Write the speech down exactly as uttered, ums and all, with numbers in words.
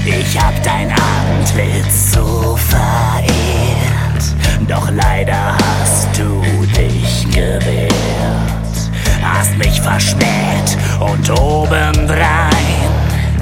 Ich hab dein Antlitz so verehrt, doch leider hast